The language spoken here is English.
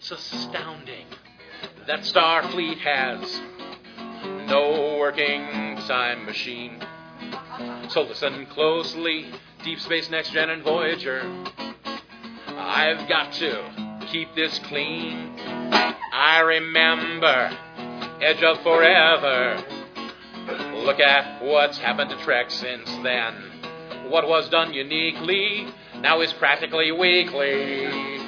It's astounding that Starfleet has no working time machine. So listen closely, Deep Space Next Gen and Voyager. I've got to keep this clean. I remember Edge of Forever. Look at what's happened to Trek since then. What was done uniquely now is practically weekly.